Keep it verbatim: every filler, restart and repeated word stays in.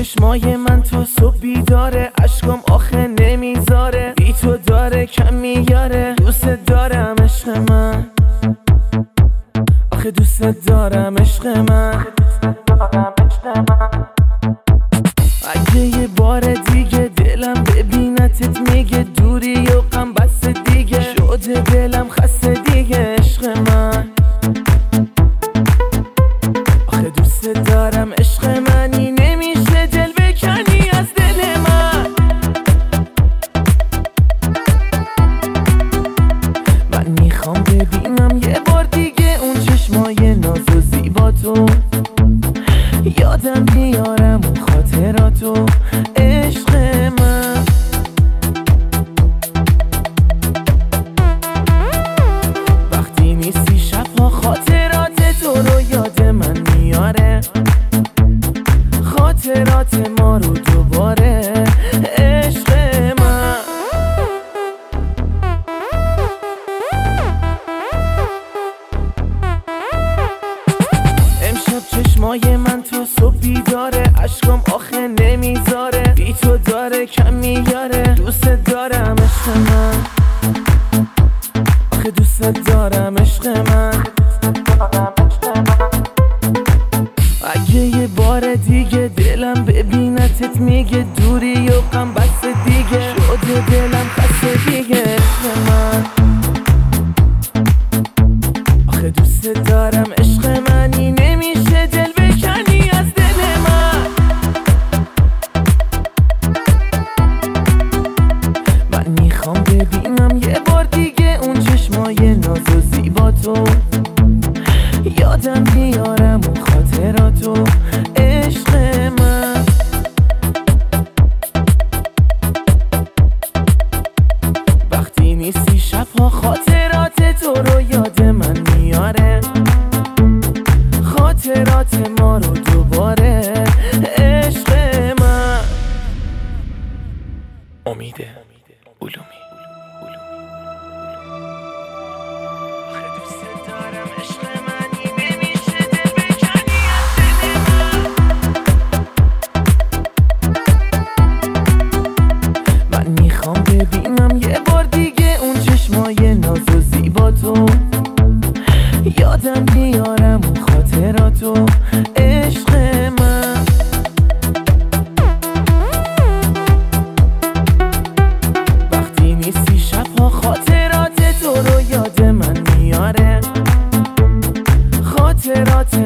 چشمای من تا صبح بیداره، عشقم آخه نمیذاره، بی تو داره کم میاره. دوست دارم عشق من، آخه دوست دارم عشق من. اگه یه بار دیگه دلم ببینتت میگه دوری و غم بس دیگه، شده دلم خسته دیگه عشق من. آخه دوست دارم عشق منی، نمیشه دل بکنی از دل من. من میخوام ببینم یه بار دیگه اون چشمای ناز و زیبا تو، یادم بیارم اون خاطراتو عشق من. وقتی نیستی شبها خاطرات تو رو یاد من میاره، خاطرات ما رو دوباره عشق من. امشب چشمای من تا صبح بیداره، عشقم آخه نمیذاره، بی تو داره کم میاره. دوست دارم عشق من، آخه دوست دارم عشق من. اگه یه بار دیگه دلم ببینتت میگه دوری و غم بس دیگه، شده دلم خسته دیگه عشق من. آخه دوست دارم عشق منی، نمیشه دل بکنی از دل من. من میخوام ببینم یه بار دیگه اون چشمای ناز و زیبا تو، یادم بیارم اون خاطراتو عشق من. وقتی نیستی شبها خاطرات تو رو یاد من میاره، خاطرات ما رو دوباره عشق من. امیده علومی. میخوام ببینم یه بار دیگه اون چشمای ناز و زیبا تو، یادم بیارم اون خاطراتو عشق من. وقتی نیستی شبها خاطرات تو رو یاد من میاره، خاطرات